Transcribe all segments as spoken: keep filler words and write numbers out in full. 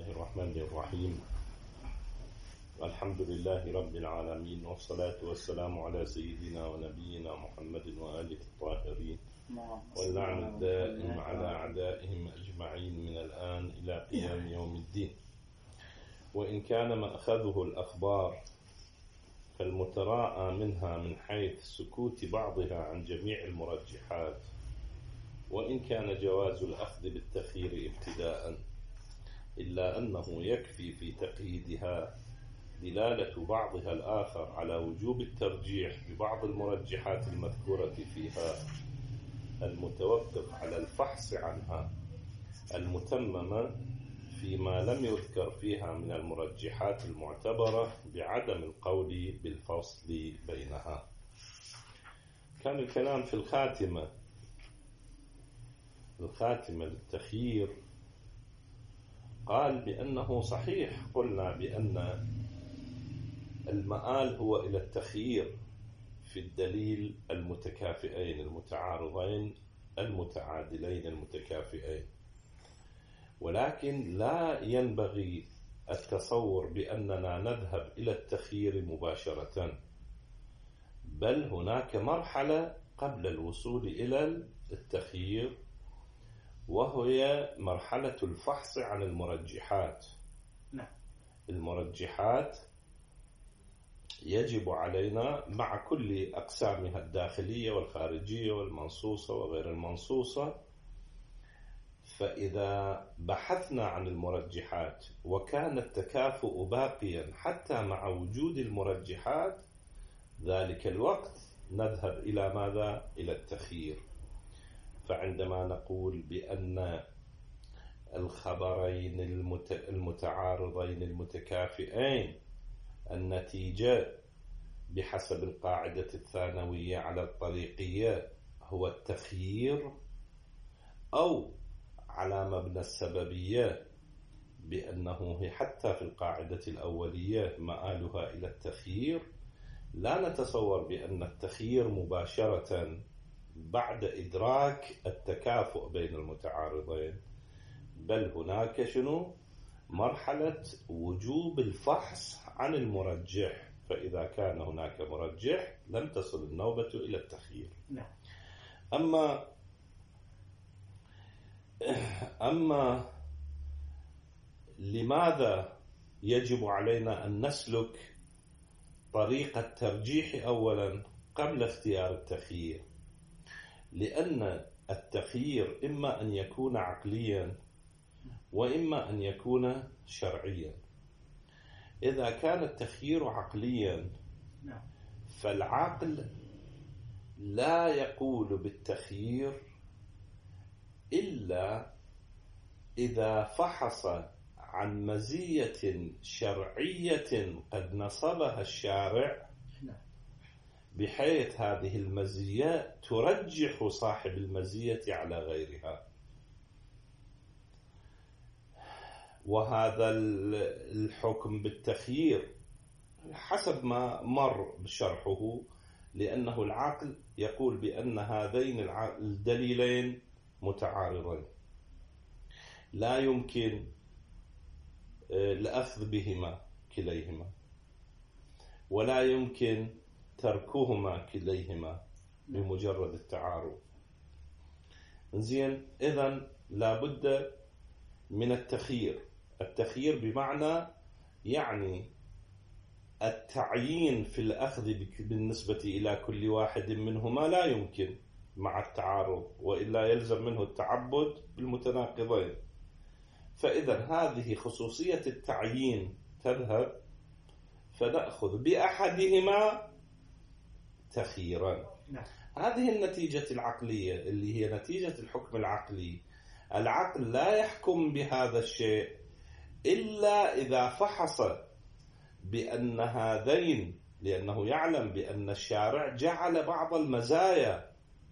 الله الرحمن الرحيم. الحمد لله رب العالمين، والصلاة والسلام على سيدنا ونبينا محمد وآله الطاهرين، واللعن الدائم على أعدائهم أجمعين من الآن إلى قيام يوم الدين. وإن كان مأخذه الأخبار فالمتراءى منها من حيث سكوت بعضها عن جميع المرجحات، وإن كان جواز الأخذ بالتخيير ابتداء، إلا أنه يكفي في تقييدها دلالة بعضها الآخر على وجوب الترجيح ببعض المرجحات المذكورة فيها، المتوقف على الفحص عنها، المتممة فيما لم يذكر فيها من المرجحات المعتبرة بعدم القول بالفصل بينها. كان الكلام في الخاتمة الخاتمة للتخيير، قال بأنه صحيح، قلنا بأن المآل هو إلى التخيير في الدليل المتكافئين المتعارضين المتعادلين المتكافئين، ولكن لا ينبغي التصور بأننا نذهب إلى التخيير مباشرة، بل هناك مرحلة قبل الوصول إلى التخيير، وهي مرحلة الفحص عن المرجحات. نعم. المرجحات يجب علينا مع كل أقسامها الداخلية والخارجية والمنصوصة وغير المنصوصة، فإذا بحثنا عن المرجحات وكان التكافؤ باقيا حتى مع وجود المرجحات، ذلك الوقت نذهب إلى ماذا؟ إلى التخيير. فعندما نقول بأن الخبرين المتعارضين المتكافئين النتيجة بحسب القاعدة الثانوية على الطريقية هو التخيير، أو على مبنى السببية بأنه حتى في القاعدة الأولية مآلها إلى التخيير، لا نتصور بأن التخيير مباشرة بعد إدراك التكافؤ بين المتعارضين، بل هناك شنو؟ مرحلة وجوب الفحص عن المرجح، فإذا كان هناك مرجح لم تصل النوبة إلى التخيير. نعم. أما أما لماذا يجب علينا أن نسلك طريق الترجيح أولا قبل اختيار التخيير؟ لأن التخيير إما أن يكون عقليا وإما أن يكون شرعيا. إذا كان التخيير عقليا فالعقل لا يقول بالتخيير إلا إذا فحص عن مزية شرعية قد نصبها الشارع، بحيث هذه المزية ترجح صاحب المزية على غيرها. وهذا الحكم بالتخيير حسب ما مر بشرحه، لأنه العقل يقول بأن هذين الدليلين متعارضين، لا يمكن الأخذ بهما كليهما، ولا يمكن تركهما كليهما بمجرد التعارض. زين، إذن لابد من التخيير. التخيير بمعنى يعني التعيين في الأخذ بالنسبة إلى كل واحد منهما لا يمكن مع التعارض، وإلا يلزم منه التعبد بالمتناقضين. فإذا هذه خصوصية التعيين تذهب، فنأخذ بأحدهما تخييرا. هذه النتيجة العقلية اللي هي نتيجة الحكم العقلي. العقل لا يحكم بهذا الشيء إلا إذا فحص بأن هذين، لأنه يعلم بأن الشارع جعل بعض المزايا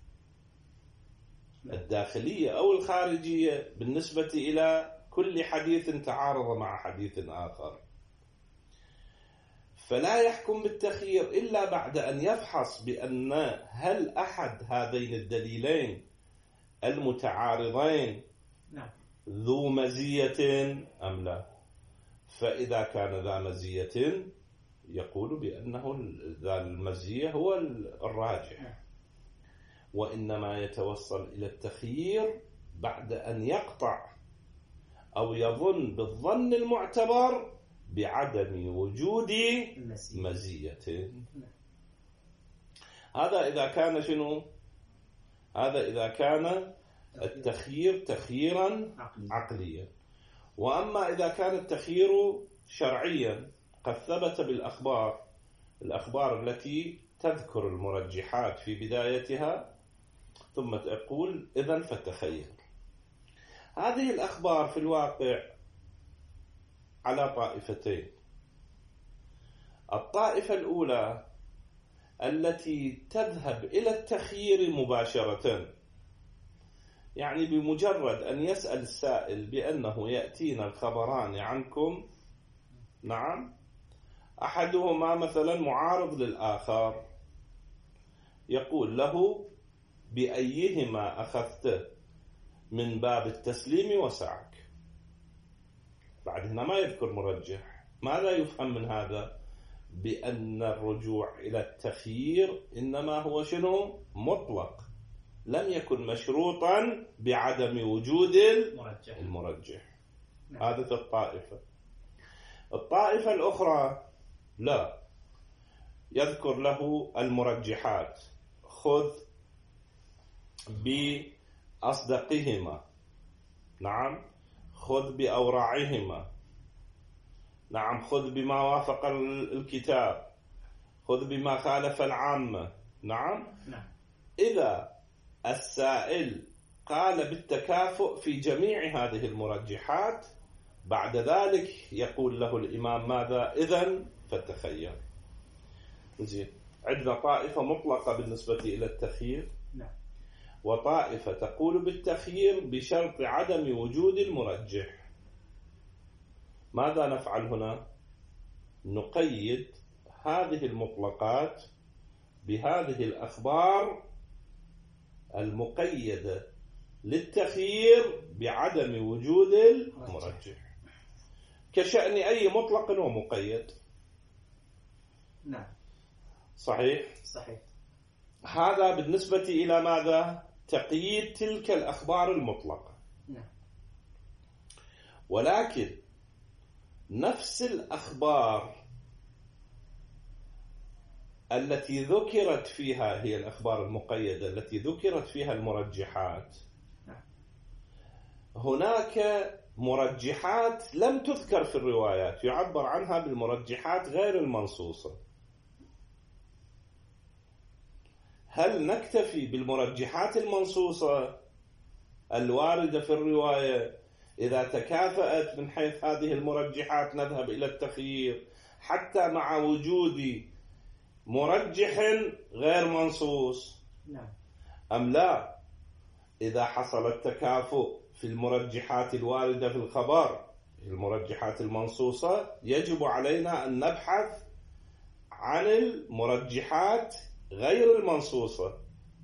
الداخلية أو الخارجية بالنسبة إلى كل حديث تعارض مع حديث آخر، فلا يحكم بالتخيير إلا بعد أن يفحص بأن هل أحد هذين الدليلين المتعارضين ذو مزية أم لا. فإذا كان ذا مزية يقول بأنه ذا المزية هو الراجح، وإنما يتوصل إلى التخيير بعد أن يقطع أو يظن بالظن المعتبر بعدم وجود مزية. هذا إذا كان شنو؟ هذا إذا كان التخيير تخييرا عقليا. وأما إذا كان التخيير شرعيا قد ثبت بالأخبار، الأخبار التي تذكر المرجحات في بدايتها ثم تقول إذن فتخير. هذه الأخبار في الواقع على طائفتين. الطائفة الأولى التي تذهب إلى التخيير مباشرة، يعني بمجرد أن يسأل السائل بأنه يأتينا الخبران عنكم، نعم، أحدهما مثلا معارض للآخر، يقول له بأيهما أخذت من باب التسليم وسعك. بعد هنا ما يذكر مرجح. ماذا يفهم من هذا؟ بأن الرجوع إلى التخيير إنما هو شنو؟ مطلق، لم يكن مشروطا بعدم وجود المرجح, المرجح. هذه الطائفة. الطائفة الأخرى لا، يذكر له المرجحات، خذ بأصدقهما، نعم، خذ بأوراعهما، نعم، خذ بما وافق الكتاب، خذ بما خالف العامة، نعم. إذا السائل قال بالتكافؤ في جميع هذه المرجحات، بعد ذلك يقول له الإمام ماذا؟ إذن فتخير. زين، عندنا طائفة مطلقة بالنسبة إلى التخيير، وطائفة تقول بالتخيير بشرط عدم وجود المرجح. ماذا نفعل هنا؟ نقيد هذه المطلقات بهذه الأخبار المقيدة للتخيير بعدم وجود المرجح، كشأن أي مطلق ومقيد. نعم، صحيح؟ صحيح. هذا بالنسبة إلى ماذا؟ تقييد تلك الأخبار المطلقة. نعم. ولكن نفس الأخبار التي ذكرت فيها، هي الأخبار المقيدة التي ذكرت فيها المرجحات، هناك مرجحات لم تذكر في الروايات، يعبر عنها بالمرجحات غير المنصوصة. هل نكتفي بالمرجحات المنصوصة الواردة في الرواية؟ إذا تكافأت من حيث هذه المرجحات نذهب إلى التخيير حتى مع وجود مرجح غير منصوص، أم لا؟ إذا حصل التكافؤ في المرجحات الواردة في الخبر، المرجحات المنصوصة، يجب علينا أن نبحث عن المرجحات غير المنصوصة،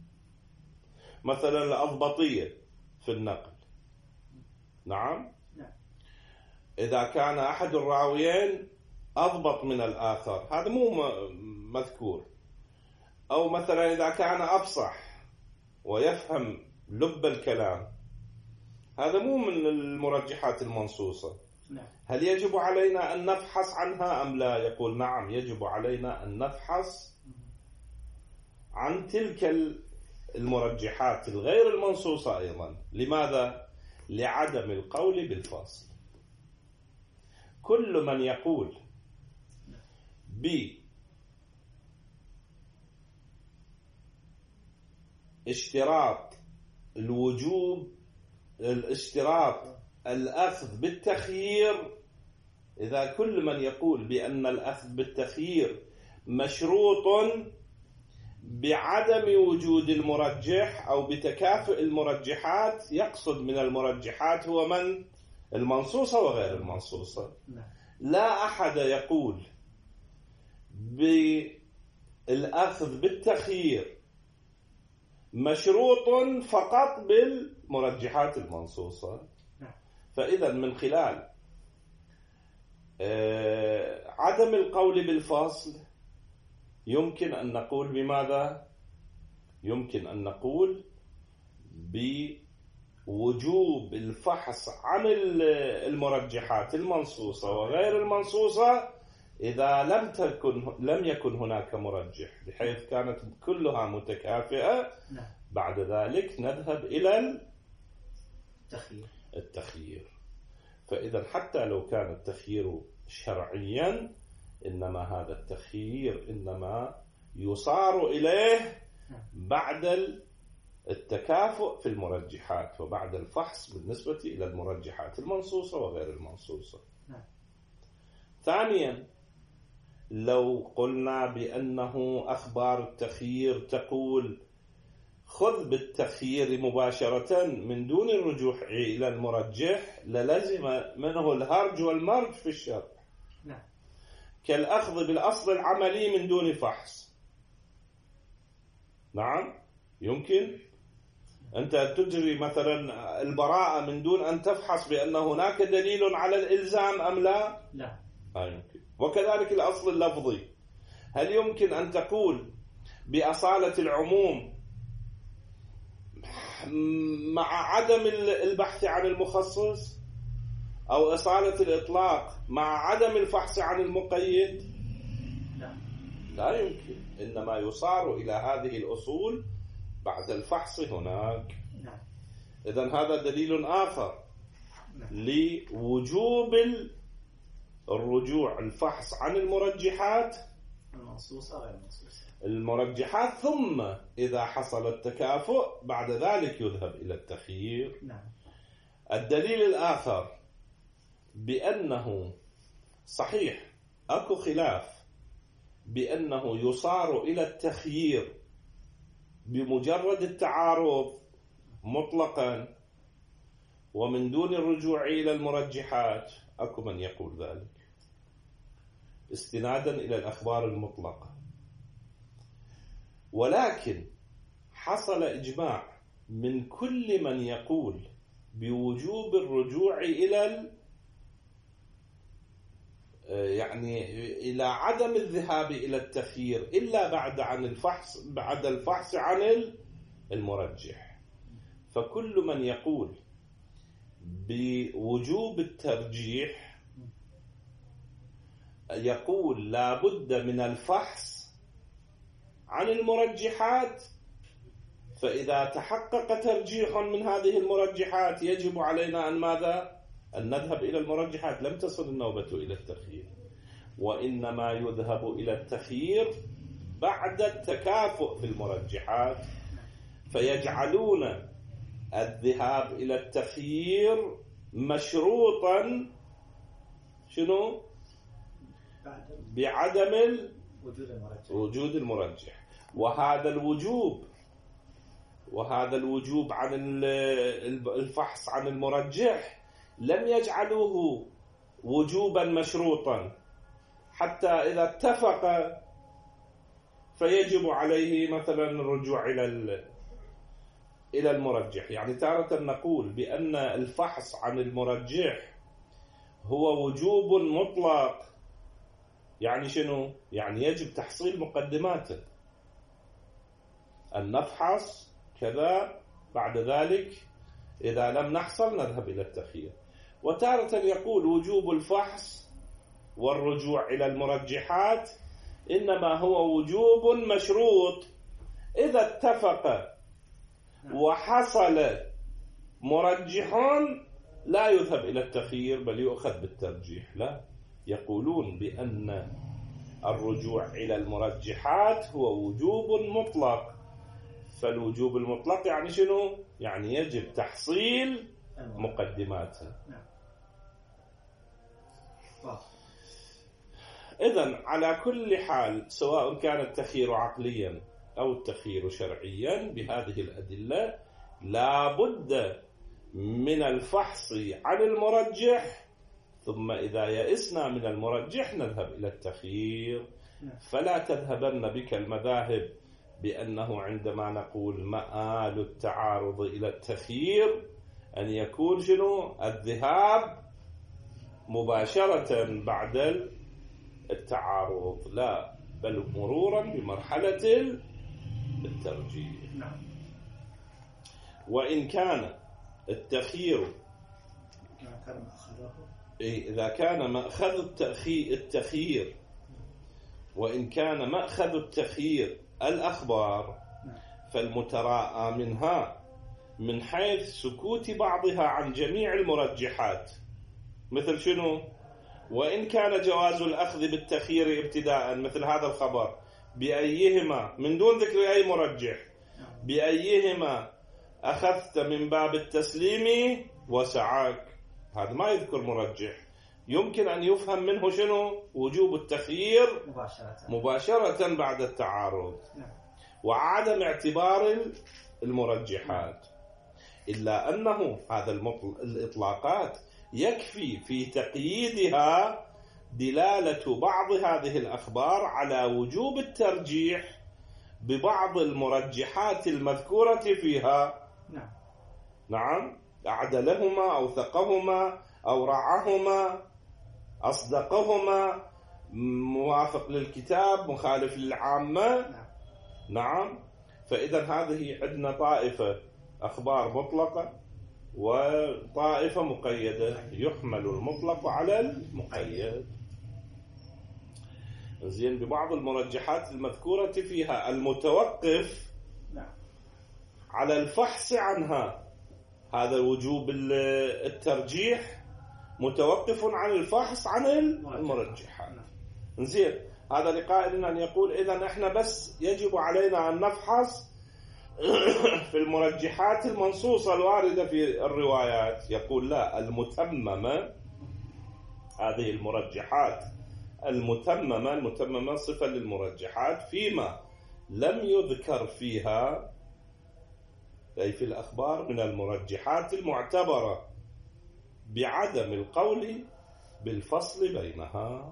مثلا الأضبطية في النقل، نعم، إذا كان أحد الراويين أضبط من الآخر، هذا مو مذكور. أو مثلا إذا كان أفصح ويفهم لب الكلام، هذا مو من المرجحات المنصوصة. هل يجب علينا أن نفحص عنها أم لا؟ يقول نعم، يجب علينا أن نفحص عن تلك المرجحات الغير المنصوصة أيضا. لماذا؟ لعدم القول بالفاصل. كل من يقول باشتراط الوجوب، الاشتراط الأخذ بالتخيير، إذا كل من يقول بأن الأخذ بالتخيير مشروط بعدم وجود المرجح أو بتكافؤ المرجحات، يقصد من المرجحات هو من؟ المنصوصة وغير المنصوصة. لا أحد يقول بالأخذ بالتخيير مشروط فقط بالمرجحات المنصوصة. فإذا من خلال آه عدم القول بالفصل يمكن أن نقول بماذا؟ يمكن أن نقول بوجوب الفحص عن المرجحات المنصوصة وغير المنصوصة إذا لم تكن لم يكن هناك مرجح، بحيث كانت كلها متكافئة. بعد ذلك نذهب إلى التخيير. التخيير. فإذا حتى لو كان التخيير شرعيا، إنما هذا التخيير إنما يصار إليه بعد التكافؤ في المرجحات وبعد الفحص بالنسبة إلى المرجحات المنصوصة وغير المنصوصة. ثانيا، لو قلنا بأنه أخبار التخيير تقول خذ بالتخيير مباشرة من دون الرجوع إلى المرجح، للزم منه الهرج والمرج في الشرع. نعم. كالأخذ بالأصل العملي من دون فحص. نعم، يمكن أنت تجري مثلا البراءة من دون أن تفحص بأن هناك دليل على الإلزام أم لا؟ لا. آه يمكن. وكذلك الأصل اللفظي، هل يمكن أن تقول بأصالة العموم مع عدم البحث عن المخصص، أو أصالة الإطلاق مع عدم الفحص عن المقيد؟ لا. لا يمكن، إنما يصار إلى هذه الأصول بعد الفحص هناك. نعم. إذن هذا دليل آخر لوجوب الرجوع الفحص عن المرجحات المنصوصة غير المنصوصة، المرجحات، ثم إذا حصل التكافؤ بعد ذلك يذهب إلى التخيير. نعم. الدليل الآخر بأنه صحيح أكو خلاف بأنه يصار إلى التخيير بمجرد التعارض مطلقا ومن دون الرجوع إلى المرجحات. أكو من يقول ذلك استنادا إلى الأخبار المطلقة، ولكن حصل إجماع من كل من يقول بوجوب الرجوع إلى يعني إلى عدم الذهاب إلى التخيير إلا بعد عن الفحص بعد الفحص عن المرجح. فكل من يقول بوجوب الترجيح يقول لا بد من الفحص عن المرجحات، فإذا تحقق ترجيح من هذه المرجحات يجب علينا أن ماذا؟ أن نذهب إلى المرجحات. لم تصل النوبة إلى التخيير، وإنما يذهب إلى التخيير بعد التكافؤ في المرجحات، فيجعلون الذهاب إلى التخيير مشروطا شنو؟ بعدم وجود المرجح. وهذا الوجوب وهذا الوجوب عن الفحص عن المرجح لم يجعلوه وجوبا مشروطا، حتى إذا اتفق فيجب عليه مثلا الرجوع إلى إلى المرجح. يعني تارة نقول بأن الفحص عن المرجح هو وجوب مطلق، يعني شنو؟ يعني يجب تحصيل مقدماته، أن نفحص كذا، بعد ذلك إذا لم نحصل نذهب إلى التخيير. وتارة يقول وجوب الفحص والرجوع إلى المرجحات إنما هو وجوب مشروط، إذا اتفق وحصل مرجحون لا يذهب إلى التخيير بل يؤخذ بالترجيح. لا، يقولون بأن الرجوع إلى المرجحات هو وجوب مطلق. فالوجوب المطلق يعني شنو؟ يعني يجب تحصيل مقدماتها. إذن على كل حال، سواء كان التخيير عقليا أو التخيير شرعيا بهذه الأدلة، لا بد من الفحص عن المرجح، ثم إذا يئسنا من المرجح نذهب إلى التخيير. فلا تذهبن بك المذاهب بأنه عندما نقول مآل التعارض إلى التخيير أن يكون شنو؟ الذهاب مباشرة بعد التعارض، لا بل مرورا بمرحلة الترجيح. نعم. وإن كان التخيير إذا كان مأخذ التخيير وإن كان مأخذ التخيير الأخبار فالمتراءى منها من حيث سكوت بعضها عن جميع المرجحات، مثل شنو؟ وإن كان جواز الأخذ بالتخيير ابتداء، مثل هذا الخبر بأيهما من دون ذكر أي مرجح، بأيهما أخذت من باب التسليم وسعاك، هذا ما يذكر مرجح، يمكن أن يفهم منه شنو؟ وجوب التخيير مباشرة, مباشرة بعد التعارض وعدم اعتبار المرجحات، إلا أنه هذا الإطلاقات يكفي في تقييدها دلالة بعض هذه الأخبار على وجوب الترجيح ببعض المرجحات المذكورة فيها. نعم. نعم، أعدلهما أو ثقهما أو رعاهما أصدقهما موافق للكتاب مخالف للعامة. نعم. نعم. فإذا هذه عندنا طائفة أخبار مطلقة وطائفة مقيدة، يحمل المطلق على المقيد. زين، ببعض المرجحات المذكورة فيها المتوقف على الفحص عنها، هذا وجوب الترجيح متوقف عن الفحص عن المرجحات. زين، هذا لقائل أن يقول إذا احنا بس يجب علينا أن نفحص في المرجحات المنصوصة الواردة في الروايات. يقول لا، المتممة، هذه المرجحات المتممة، المتممة صفة للمرجحات فيما لم يذكر فيها أي في الأخبار من المرجحات المعتبرة بعدم القول بالفصل بينها.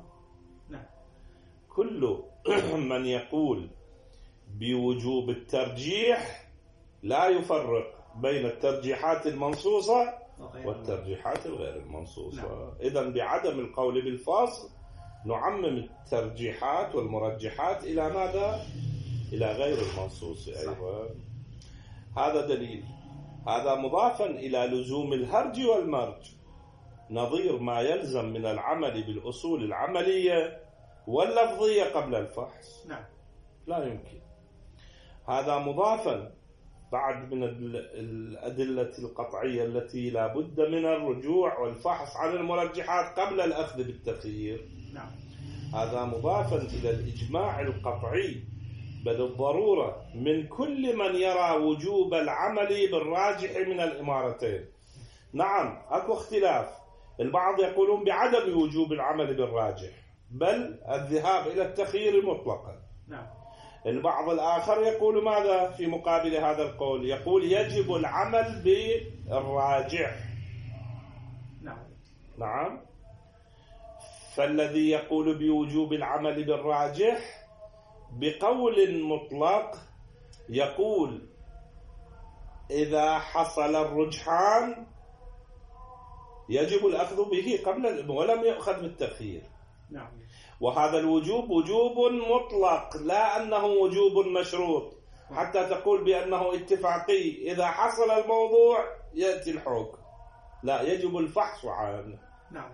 كل من يقول بوجوب الترجيح لا يفرق بين الترجيحات المنصوصة والترجيحات الغير المنصوصة. إذن بعدم القول بالفصل نعمم الترجيحات والمرجحات إلى ماذا؟ إلى غير المنصوص أيضا. هذا دليل. هذا مضافا إلى لزوم الهرج والمرج، نظير ما يلزم من العمل بالأصول العملية واللفظية قبل الفحص. نعم. لا يمكن. هذا مضافا بعد من الأدلة القطعية التي لا بد من الرجوع والفحص عن المرجحات قبل الأخذ بالتخيير. نعم. هذا مضافا إلى الإجماع القطعي بل الضرورة من كل من يرى وجوب العمل بالراجح من الإمارتين. نعم، أكو اختلاف، البعض يقولون بعدم وجوب العمل بالراجح بل الذهاب إلى التخيير مطلقا. نعم. البعض الآخر يقول ماذا في مقابل هذا القول؟ يقول يجب العمل بالراجح. نعم. نعم. فالذي يقول بوجوب العمل بالراجح بقول مطلق يقول إذا حصل الرجحان يجب الأخذ به قبل ولم يؤخذ بالتخيير. نعم. وهذا الوجوب وجوب مطلق، لا أنه وجوب مشروط حتى تقول بأنه اتفاقي، إذا حصل الموضوع يأتي الحكم، لا، يجب الفحص عنه. نعم.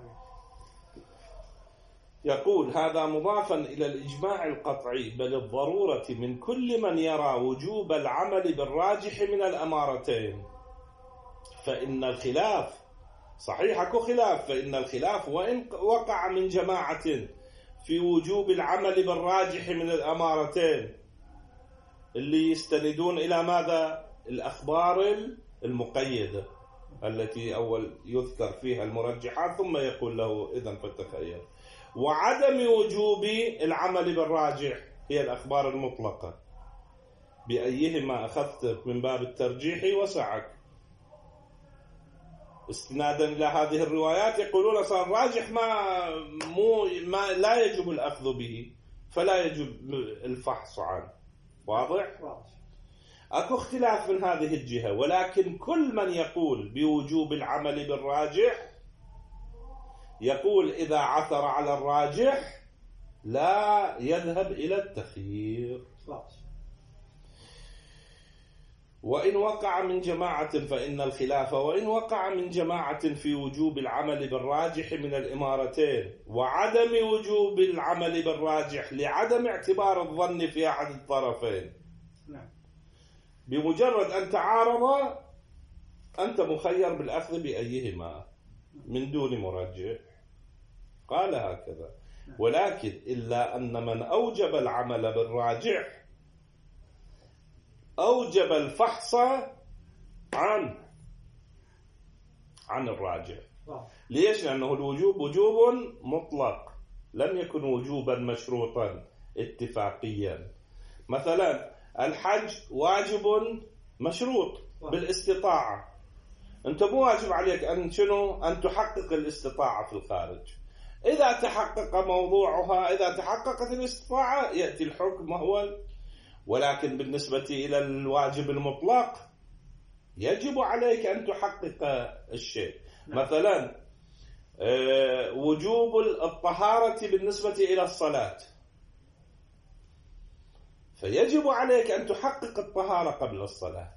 يقول هذا مضافا إلى الإجماع القطعي بل الضرورة من كل من يرى وجوب العمل بالراجح من الأمارتين. فإن الخلاف صحيح، اكو خلاف، فإن الخلاف وإن وقع من جماعة في وجوب العمل بالراجح من الأمارتين اللي يستندون إلى ماذا؟ الأخبار المقيدة التي أول يذكر فيها المرجحات ثم يقول له إذن فتخير. وعدم وجوب العمل بالراجح هي الأخبار المطلقة بأيهما أخذت من باب الترجيح وسعك. استنادا إلى هذه الروايات يقولون صار راجح ما مو ما لا يجب الأخذ به فلا يجب الفحص عنه. واضح؟ أكو اختلاف من هذه الجهة، ولكن كل من يقول بوجوب العمل بالراجح يقول إذا عثر على الراجح لا يذهب إلى التخيير. وإن وقع من جماعة فإن الخلاف، وإن وقع من جماعة في وجوب العمل بالراجح من الإمارتين وعدم وجوب العمل بالراجح لعدم اعتبار الظن في أحد الطرفين، بمجرد أن تعارض أنت مخير بالأخذ بأيهما من دون مرجح. قال هكذا: ولكن إلا أن من أوجب العمل بالراجح أوجب الفحص عن عن الراجح. ليش؟ لأنه الوجوب وجوب مطلق، لم يكن وجوبا مشروطا اتفاقيا. مثلا الحج واجب مشروط بالاستطاعة، أنت مو واجب عليك أن شنو أن تحقق الاستطاعة في الخارج. إذا تحقق موضوعها، إذا تحققت الاستطاعة يأتي الحكم هو. ولكن بالنسبة إلى الواجب المطلق يجب عليك أن تحقق الشيء. مثلا وجوب الطهارة بالنسبة إلى الصلاة، فيجب عليك أن تحقق الطهارة قبل الصلاة.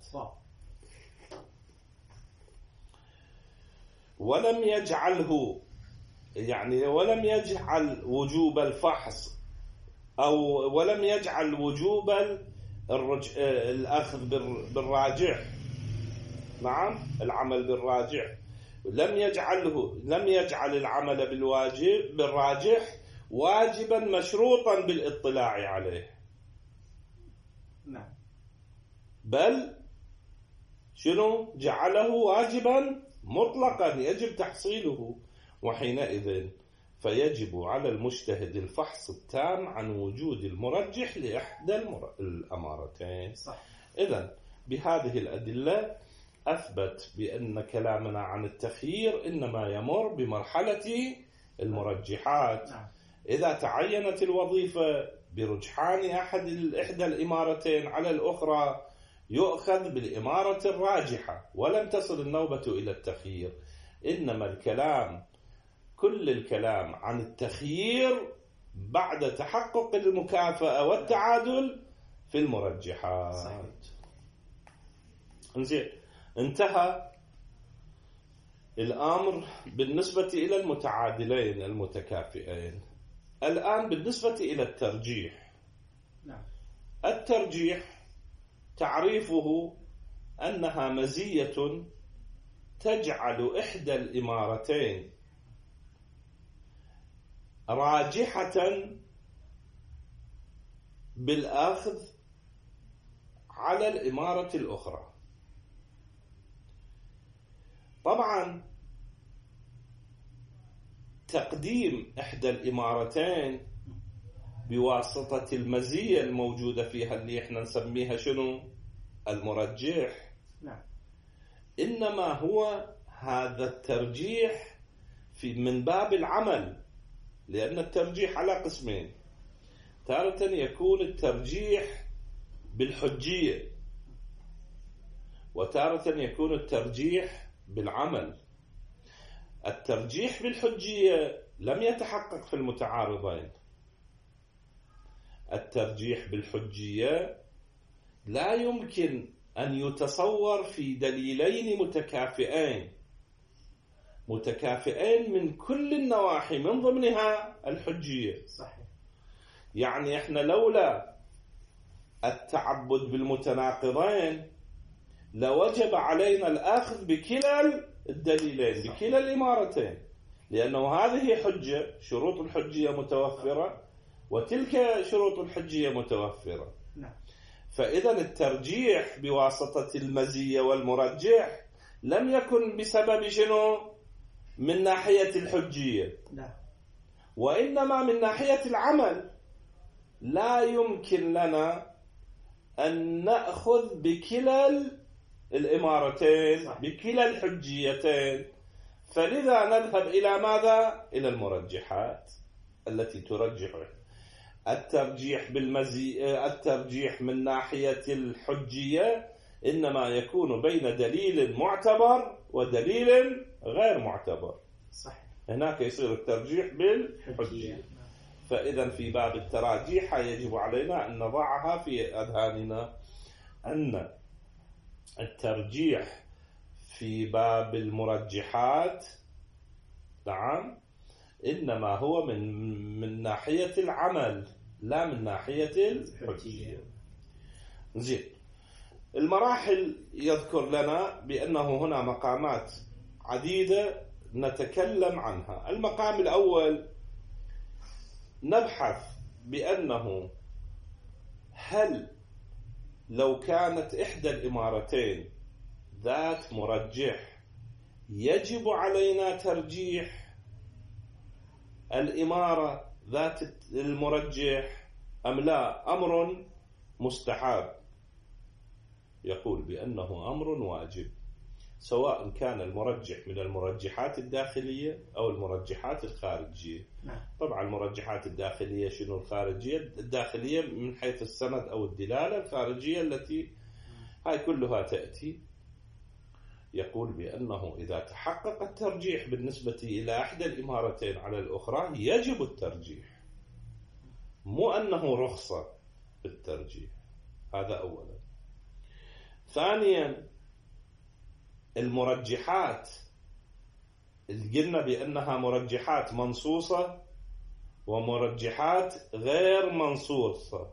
ولم يجعله يعني ولم يجعل وجوب الفحص أو ولم يجعل وجوب الرج... الأخذ بالراجح، نعم العمل بالراجح، لم يجعله لم يجعل العمل بالواجب بالراجح واجبا مشروطا بالاطلاع عليه، نعم، بل شنو جعله واجبا مطلقا يجب تحصيله. وحينئذ فيجب على المجتهد الفحص التام عن وجود المرجح لإحدى المر... الأمارتين. إذن بهذه الأدلة أثبت بأن كلامنا عن التخيير إنما يمر بمرحلة المرجحات. إذا تعينت الوظيفة برجحان أحد إحدى الإمارتين على الأخرى يؤخذ بالإمارة الراجحة ولم تصل النوبة إلى التخيير. إنما الكلام كل الكلام عن التخيير بعد تحقق المكافأة والتعادل في المرجحات. انزين، انتهى الأمر بالنسبة إلى المتعادلين المتكافئين. الآن بالنسبة إلى الترجيح. الترجيح تعريفه أنها مزية تجعل إحدى الإمارتين راجحة بالأخذ على الإمارة الأخرى. طبعا تقديم إحدى الإمارتين بواسطة المزية الموجودة فيها اللي احنا نسميها شنو؟ المرجح. نعم. إنما هو هذا الترجيح في من باب العمل، لأن الترجيح على قسمين. تارة يكون الترجيح بالحجية، وتارة يكون الترجيح بالعمل. الترجيح بالحجية لم يتحقق في المتعارضين. الترجيح بالحجية لا يمكن أن يتصور في دليلين متكافئين متكافئين من كل النواحي من ضمنها الحجية. صحيح. يعني احنا لولا التعبد بالمتناقضين لوجب علينا الأخذ بكلا الدليلين، بكلا الإمارتين، لأنه هذه حجة، شروط الحجية متوفرة، وتلك شروط الحجية متوفرة. نعم. فإذا الترجيح بواسطة المزية والمرجح لم يكن بسبب شنو؟ من ناحية الحجية. نعم. وإنما من ناحية العمل. لا يمكن لنا أن نأخذ بكلا الإمارتين، بكلا الحجيتين، فلذا نذهب إلى ماذا؟ إلى المرجحات التي ترجح. الترجيح بالمزي الترجيح من ناحية الحجية إنما يكون بين دليل معتبر ودليل غير معتبر. صحيح. هناك يصير الترجيح بالحجية. فإذا في باب التراجيح يجب علينا أن نضعها في أذهاننا أن الترجيح في باب المرجحات نعم إنما هو من من ناحية العمل لا من ناحية الحجية. زين، المراحل يذكر لنا بأنه هنا مقامات عديدة نتكلم عنها. المقام الأول نبحث بأنه هل لو كانت إحدى الإمارتين ذات مرجح يجب علينا ترجيح الإمارة ذات المرجح أم لا، أمر مستحب. يقول بأنه أمر واجب، سواء كان المرجح من المرجحات الداخلية أو المرجحات الخارجية. طبعا المرجحات الداخلية شنو؟ الخارجية الداخلية من حيث السند أو الدلالة، الخارجية التي هاي كلها تأتي. يقول بأنه إذا تحقق الترجيح بالنسبة إلى إحدى الإمارتين على الأخرى يجب الترجيح، مو أنه رخصة بالترجيح. هذا أولا. ثانيا المرجحات اللي قلنا بأنها مرجحات منصوصة ومرجحات غير منصوصة.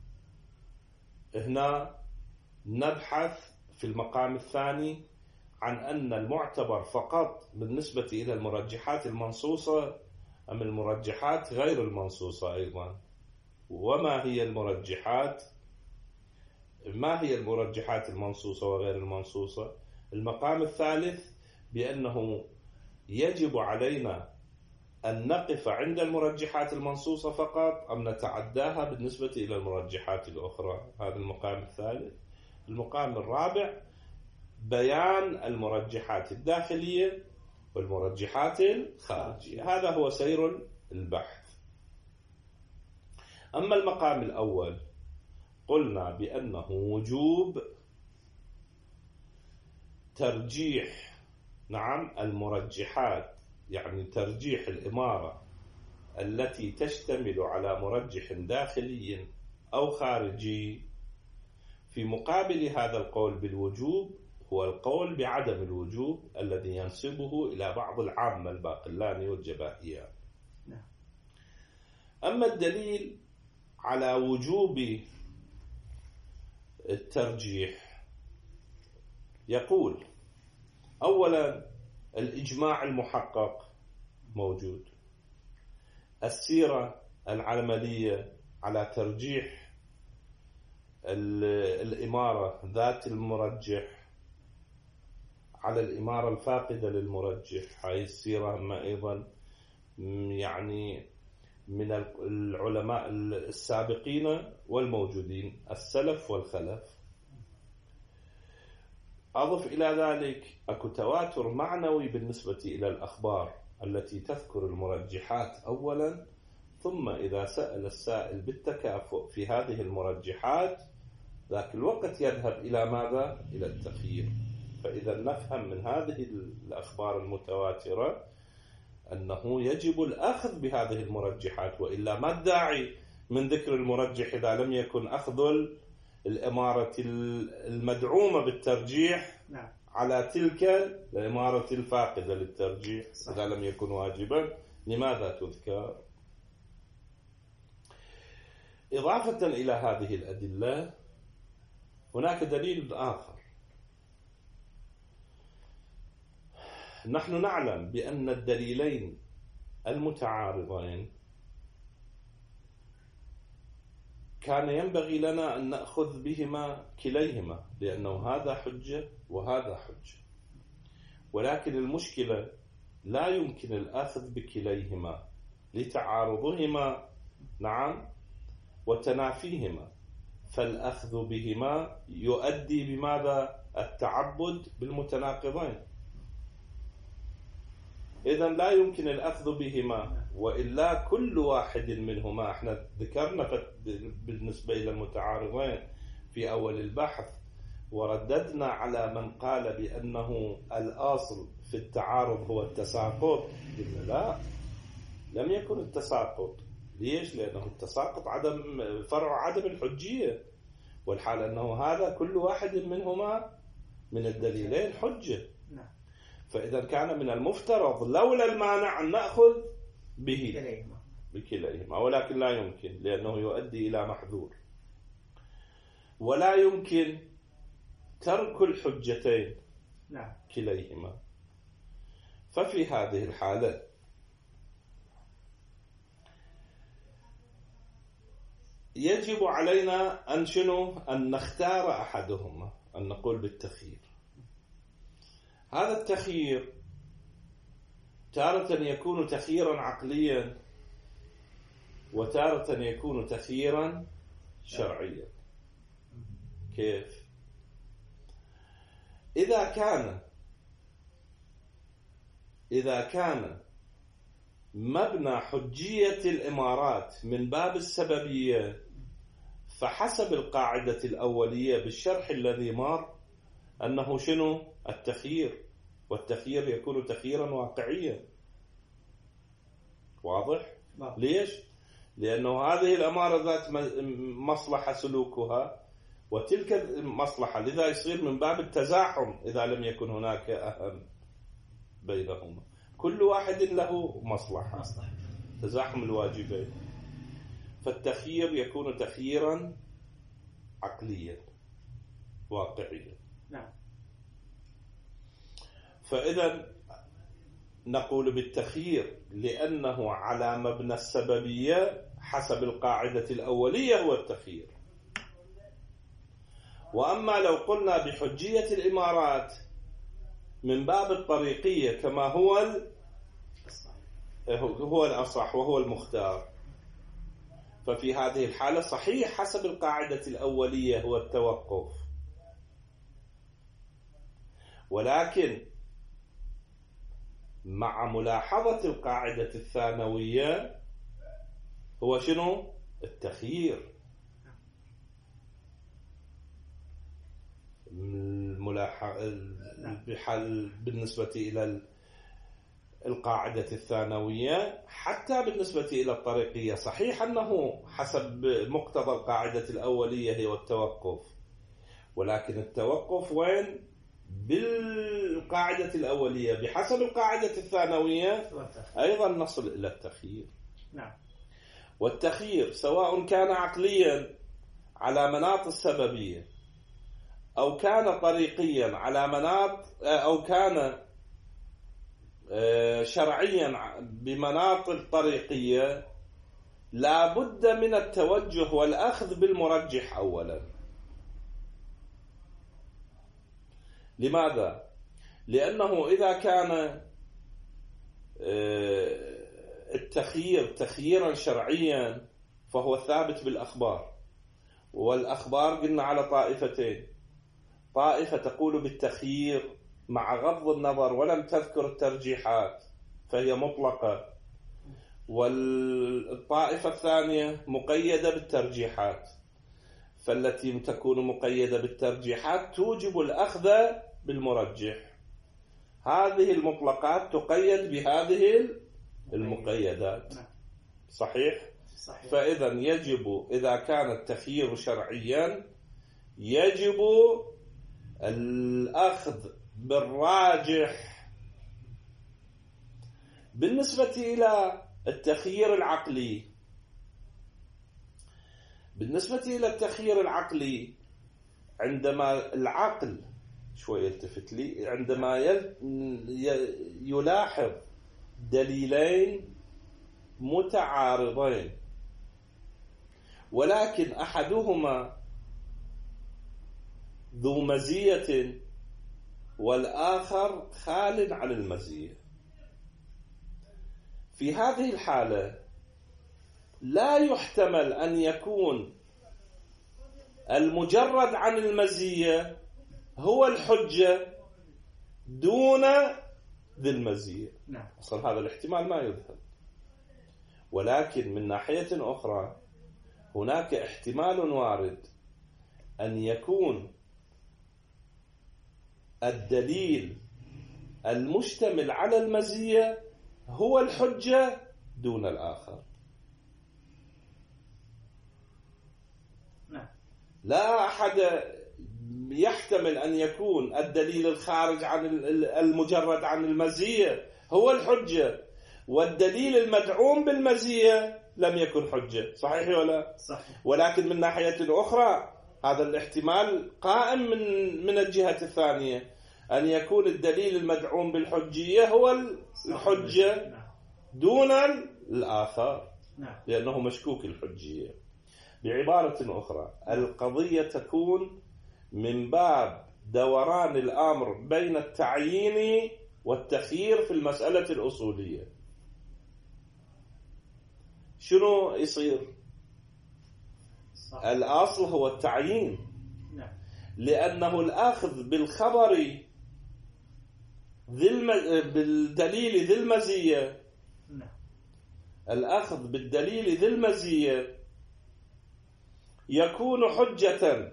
هنا نبحث في المقام الثاني عن أن المعتبر فقط بالنسبة إلى المرجحات المنصوصة أم المرجحات غير المنصوصة أيضا، وما هي المرجحات ما هي المرجحات المنصوصة وغير المنصوصة. المقام الثالث بأنه يجب علينا أن نقف عند المرجحات المنصوصة فقط أم نتعداها بالنسبة إلى المرجحات الأخرى. هذا المقام الثالث. المقام الرابع بيان المرجحات الداخلية والمرجحات الخارجية. هذا هو سير البحث. أما المقام الأول قلنا بأنه وجوب ترجيح نعم المرجحات، يعني ترجيح الإمارة التي تشتمل على مرجح داخلي أو خارجي. في مقابل هذا القول بالوجوب هو القول بعدم الوجوب الذي ينسبه إلى بعض العامة الباقلاني والجبائية. أما الدليل على وجوب الترجيح يقول أولا الإجماع المحقق موجود، السيرة العملية على ترجيح الإمارة ذات المرجح على الإمارة الفاقدة للمرجح. هاي السيرة ما أيضا يعني من العلماء السابقين والموجودين السلف والخلف. أضف إلى ذلك أكو تواتر معنوي بالنسبة إلى الأخبار التي تذكر المرجحات أولا، ثم إذا سأل السائل بالتكافؤ في هذه المرجحات ذاك الوقت يذهب إلى ماذا؟ إلى التخيير. فإذا نفهم من هذه الأخبار المتواترة أنه يجب الأخذ بهذه المرجحات، وإلا ما الداعي من ذكر المرجح إذا لم يكن أخذ الإمارة المدعومة بالترجيح على تلك الإمارة الفاقدة للترجيح. إذا لم يكن واجبا لماذا تذكر؟ إضافة إلى هذه الأدلة هناك دليل آخر. نحن نعلم بأن الدليلين المتعارضين كان ينبغي لنا أن نأخذ بهما كليهما، لأنه هذا حجة وهذا حجة، ولكن المشكلة لا يمكن الأخذ بكليهما لتعارضهما نعم وتنافيهما، فالأخذ بهما يؤدي بماذا؟ التعبد بالمتناقضين. إذن لا يمكن الأخذ بهما، وإلا كل واحد منهما. احنا ذكرنا بالنسبة إلى المتعارضين في أول البحث ورددنا على من قال بأنه الأصل في في التعارض هو التساقط؟ قلنا لا، لم يكن التساقط. ليش؟ لأنه التساقط عدم فرع عدم الحجية، والحال أنه هذا كل واحد منهما من الدليلين حجة. فإذا كان من المفترض لولا المانع أن نأخذ به بكليهما، ولكن لا يمكن لأنه يؤدي إلى محذور، ولا يمكن ترك الحجتين كليهما. ففي هذه الحالة يجب علينا أن شنو؟ أن نختار أحدهما، أن نقول بالتخيير. هذا التخيير تارة يكون تخييرا عقليا، وتارة يكون تخييرا شرعيا. كيف؟ إذا كان إذا كان مبنى حجية الإمارات من باب السببية، فحسب القاعدة الأولية بالشرح الذي مر أنه شنو؟ التخيير، والتخيير يكون تخييرا واقعيا. واضح؟ ليش؟ لأنه هذه الأمارة ذات مصلحة سلوكها، وتلك المصلحة، لذا يصير من باب التزاحم إذا لم يكن هناك أهم بينهما، كل واحد له مصلحة، تزاحم الواجبين. فالتخيير يكون تخييرا عقليا واقعيا. نعم. فإذا نقول بالتخيير لأنه على مبنى السببية حسب القاعدة الأولية هو التخيير. وأما لو قلنا بحجية الإمارات من باب الطريقية كما هو هو الأصح وهو المختار، ففي هذه الحالة صحيح حسب القاعدة الأولية هو التوقف، ولكن مع ملاحظة القاعدة الثانوية هو شنو؟ التخيير. بحال بالنسبة إلى القاعدة الثانوية، حتى بالنسبة إلى الطريقية صحيح أنه حسب مقتضى القاعدة الأولية هو التوقف، ولكن التوقف وين؟ بالقاعدة الأولية بحسب القاعدة الثانوية أيضا نصل إلى التخيير. نعم. والتخيير سواء كان عقليا على مناط السببية، أو كان طريقيا على مناط، أو كان شرعيا بمناط الطريقية، لا بد من التوجه والأخذ بالمرجح أولا. لماذا؟ لأنه إذا كان التخيير تخييرا شرعيا فهو ثابت بالأخبار، والأخبار قلنا على طائفتين، طائفة تقول بالتخيير مع غض النظر ولم تذكر الترجيحات فهي مطلقة، والطائفة الثانية مقيدة بالترجيحات، فالتي تكون مقيدة بالترجيحات توجب الأخذ بالمرجح. هذه المطلقات تقيد بهذه المقيدات. صحيح؟ صحيح. فإذا يجب إذا كان التخيير شرعيا يجب الأخذ بالراجح. بالنسبة إلى التخيير العقلي بالنسبة إلى التخيير العقلي عندما العقل شوي يلتفت لي عندما يلاحظ دليلين متعارضين، ولكن أحدهما ذو مزية والآخر خال عن المزية، في هذه الحالة لا يحتمل أن يكون المجرد عن المزية هو الحجة دون ذي المزية. نعم. أصلا هذا الاحتمال ما يذهب. ولكن من ناحية أخرى هناك احتمال وارد أن يكون الدليل المشتمل على المزية هو الحجة دون الآخر. لا أحد يحتمل أن يكون الدليل الخارج عن المجرد عن المزية هو الحجة، والدليل المدعوم بالمزية لم يكن حجة. صحيح ولا؟ صحيح. ولكن من ناحية أخرى هذا الاحتمال قائم من من الجهة الثانية، أن يكون الدليل المدعوم بالحجية هو الحجة دون الآخر لأنه مشكوك الحجية. بعبارة أخرى القضية تكون من باب دوران الأمر بين التعيين والتخيير في المسألة الأصولية. شنو يصير؟ صح. الأصل هو التعيين، لأنه الأخذ بالخبر ذي الم... بالدليل ذي المزية، الأخذ بالدليل ذي المزية يكون حجة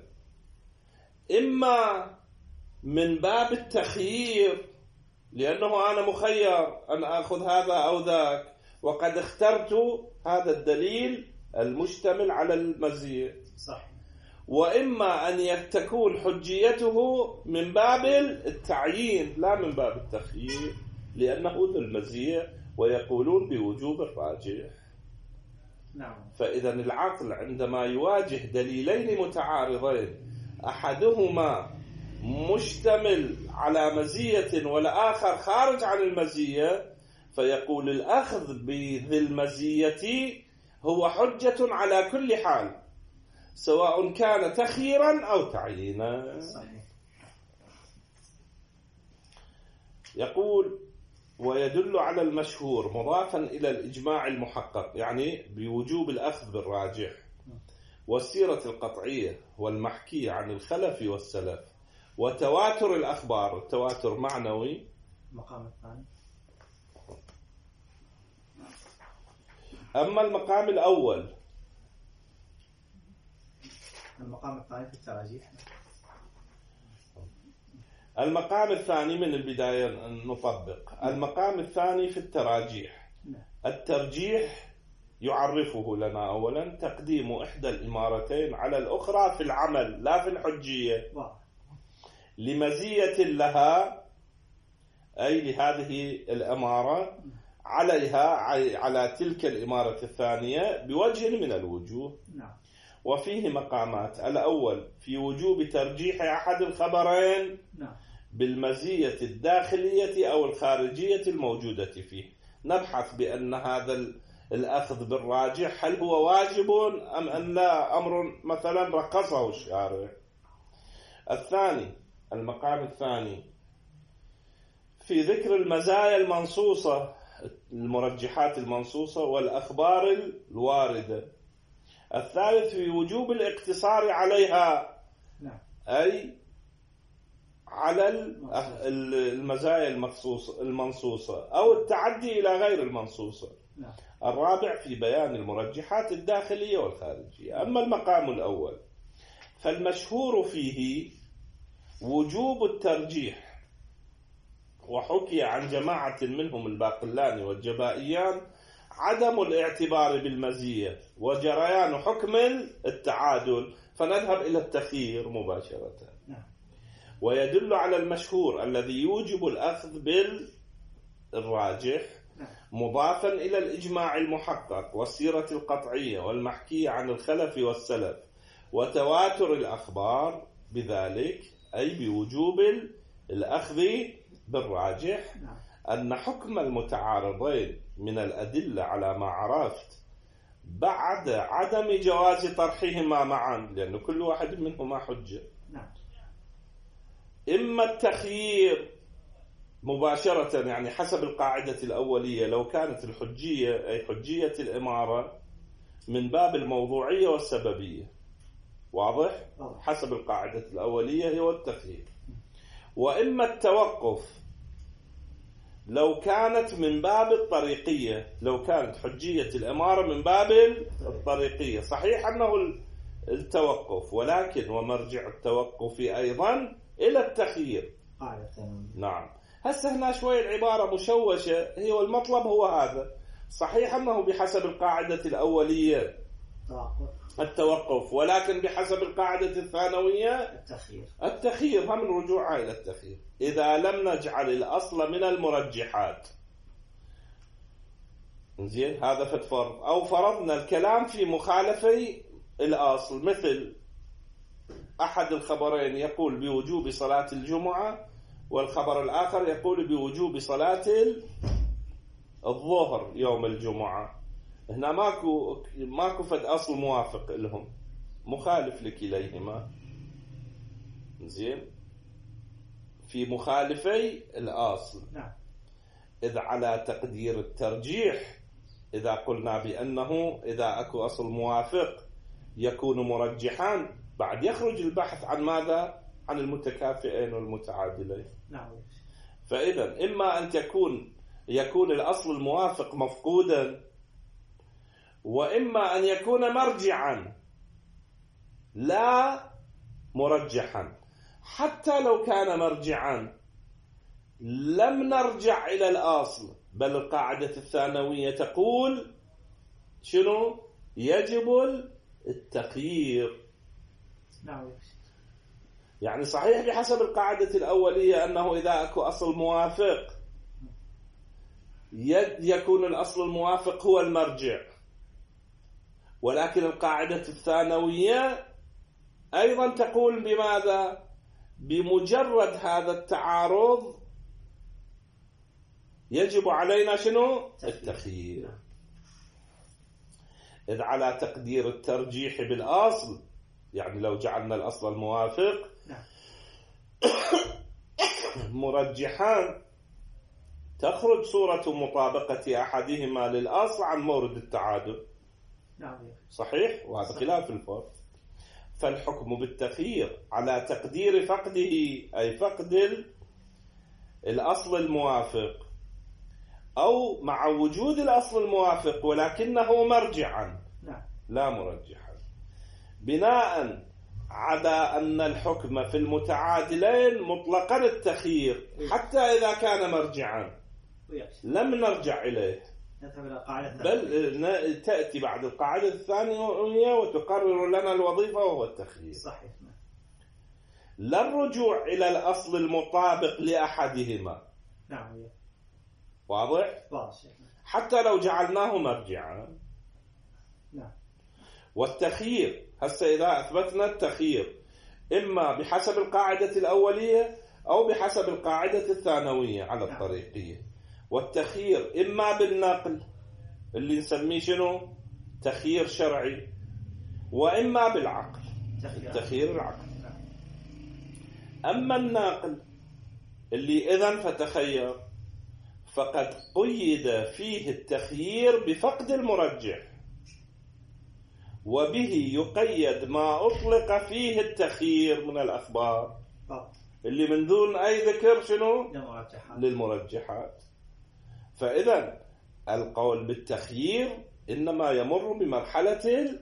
إما من باب التخيير، لأنه أنا مخير أن أخذ هذا أو ذاك، وقد اخترت هذا الدليل المشتمل على المزية. صح. وإما أن تكون حجيته من باب التعيين لا من باب التخيير، لأنه ذو المزية ويقولون بوجوب الراجح. نعم. فإذا العقل عندما يواجه دليلين متعارضين أحدهما مشتمل على مزية والآخر خارج عن المزية، فيقول الأخذ بذي المزية هو حجة على كل حال، سواء كان تخييرا أو تعيينا. صحيح. يقول ويدل على المشهور مضافا إلى الإجماع المحقق، يعني بوجوب الأخذ بالراجح، والسيرة القطعية والمحكية عن الخلف والسلف، وتواتر الأخبار. التواتر معنوي. المقام الثاني. أما المقام الأول، المقام الثاني في التراجيح. المقام الثاني من البداية نطبق. المقام الثاني في التراجيح. الترجيح يعرفه لنا أولا تقديم إحدى الإمارتين على الأخرى في العمل لا في الحجية، لمزية لها أي لهذه الإمارة عليها على تلك الإمارة الثانية بوجه من الوجوه. وفيه مقامات. الأول في وجوب ترجيح أحد الخبرين بالمزية الداخلية أو الخارجية الموجودة فيه. نبحث بأن هذا الأخذ بالراجح هل هو واجب أم أن لا أمر مثلا رقصه الشارع. الثاني، المقام الثاني في ذكر المزايا المنصوصة، المرجحات المنصوصة والأخبار الواردة. الثالث في وجوب الاقتصار عليها، أي على المزايا المنصوصة أو التعدي إلى غير المنصوصة. الرابع في بيان المرجحات الداخلية والخارجية. أما المقام الأول فالمشهور فيه وجوب الترجيح، وحكي عن جماعة منهم الباقلاني والجبائيان عدم الاعتبار بالمزية وجريان حكم التعادل، فنذهب إلى التخيير مباشرة. ويدل على المشهور الذي يوجب الأخذ بالراجح مضافا إلى الإجماع المحقق والسيرة القطعية والمحكية عن الخلف والسلف وتواتر الأخبار بذلك، أي بوجوب الأخذ بالراجح، أن حكم المتعارضين من الأدلة على ما عرفت بعد عدم جواز طرحهما معا، لأن كل واحد منهما حجة، إما التخيير مباشرة، يعني حسب القاعدة الأولية لو كانت الحجية أي حجية الإمارة من باب الموضوعية والسببية، واضح؟ حسب القاعدة الأولية هو التخيير. وإما التوقف لو كانت من باب الطريقية، لو كانت حجية الإمارة من باب الطريقية. صحيح أنه التوقف، ولكن ومرجع التوقف أيضا إلى التخيير. نعم. هسه هنا شوي العبارة مشوشة، هي والمطلب هو هذا. صحيح أنه بحسب القاعدة الأولية التوقف، ولكن بحسب القاعدة الثانوية التخيير. التخيير هم الرجوع إلى التخيير إذا لم نجعل الأصل من المرجحات. زين، هذا فتفرض أو فرضنا الكلام في مخالفي الأصل، مثل أحد الخبرين يقول بوجوب صلاة الجمعة والخبر الآخر يقول بوجوب صلاة الظهر يوم الجمعة. هنا ماكو ماكو فد أصل موافق لهم، مخالف لكليهما. زين، في مخالفي الأصل. نعم. إذ على تقدير الترجيح، إذا قلنا بأنه إذا أكو أصل موافق يكون مرجحان، بعد يخرج البحث عن ماذا؟ عن المتكافئين والمتعادلين. نعم. فإذا إما أن تكون يكون الأصل الموافق مفقودا، وإما أن يكون مرجعا لا مرجحا. حتى لو كان مرجعا لم نرجع إلى الأصل، بل القاعدة الثانوية تقول شنو؟ يجب التخيير. نعم. يعني صحيح بحسب القاعدة الأولية أنه إذا أكو أصل موافق يكون الأصل الموافق هو المرجع، ولكن القاعدة الثانوية أيضا تقول بماذا؟ بمجرد هذا التعارض يجب علينا شنو؟ التخيير. إذ على تقدير الترجيح بالأصل، يعني لو جعلنا الأصل الموافق مرجحان تخرج صورة مطابقة أحدهما للأصل عن مورد التعادل. صحيح؟ وهذا خلاف الفرق. فالحكم بالتخيير على تقدير فقده، أي فقد الأصل الموافق، أو مع وجود الأصل الموافق ولكنه مرجعا لا مرجحا، بناء على أن الحكم في المتعادلين مطلقا التخيير حتى إذا كان مرجعا لم نرجع إليه، بل تأتي بعد القاعدة الثانية وتقرر لنا الوظيفة وهو التخيير. صحيح. لا الرجوع إلى الأصل المطابق لأحدهما. نعم. واضح؟ واضح. حتى لو جعلناه مرجعا. نعم. والتخيير هسه إذا أثبتنا التخيير إما بحسب القاعدة الأولية أو بحسب القاعدة الثانوية على الطريقية. والتخيير إما بالنقل اللي نسميه شنو؟ تخيير شرعي، وإما بالعقل، التخيير العقل. أما الناقل اللي إذن فتخير فقد قيد فيه التخيير بفقد المرجح، وبه يقيد ما أطلق فيه التخيير من الأخبار اللي من دون أي ذكر شنو؟ للمرجحات. فإذا القول بالتخيير إنما يمر بمرحلة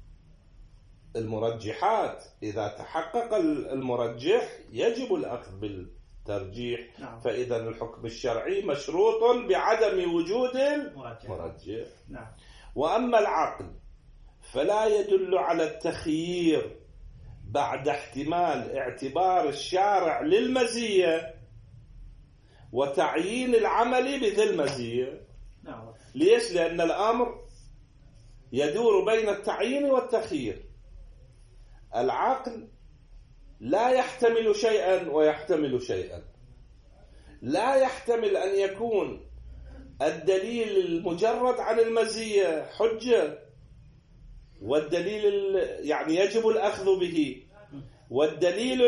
المرجحات. إذا تحقق المرجح يجب الأخذ بالترجيح. نعم. فإذا الحكم الشرعي مشروط بعدم وجود المرجح. نعم. وأما العقل فلا يدل على التخيير بعد احتمال اعتبار الشارع للمزية وتعيين العمل بذي المزية. نعم. ليش؟ لأن الأمر يدور بين التعيين والتخيير. العقل لا يحتمل شيئا ويحتمل شيئا. لا يحتمل أن يكون الدليل المجرد عن المزية حجة، والدليل يعني يجب الأخذ به، والدليل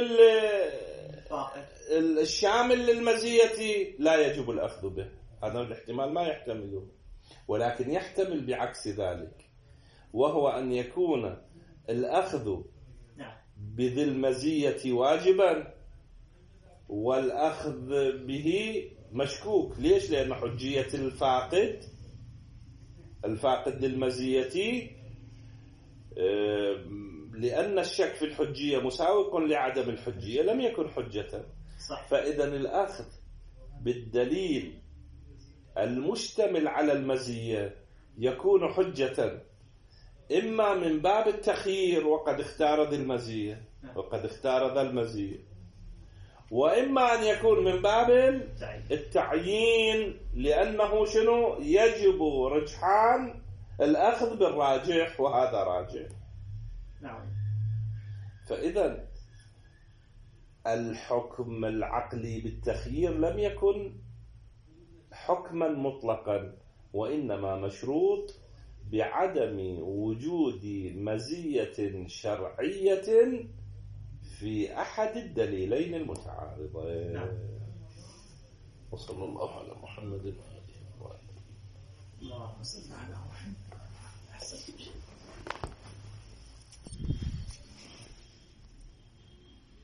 الشامل للمزية لا يجب الأخذ به. هذا الاحتمال ما يحتمله، ولكن يحتمل بعكس ذلك، وهو أن يكون الأخذ بذي المزية واجبا والأخذ به مشكوك. ليش؟ لأن حجية الفاقد الفاقد للمزية، لأن الشك في الحجية مساوق لعدم الحجية لم يكن حجة. صح. فإذا الأخذ بالدليل المشتمل على المزية يكون حجة إما من باب التخيير وقد اختار ذي المزية وقد اختار ذا المزية، وإما أن يكون من باب التعيين لأنه شنو يجب رجحان الأخذ بالراجح وهذا راجح. نعم. فإذا الحكم العقلي بالتخيير لم يكن حكما مطلقا، وإنما مشروط بعدم وجود مزية شرعية في أحد الدليلين المتعارضين. نعم. وصلى الله على محمد وآله وصحبه. اللهم صل على محمد.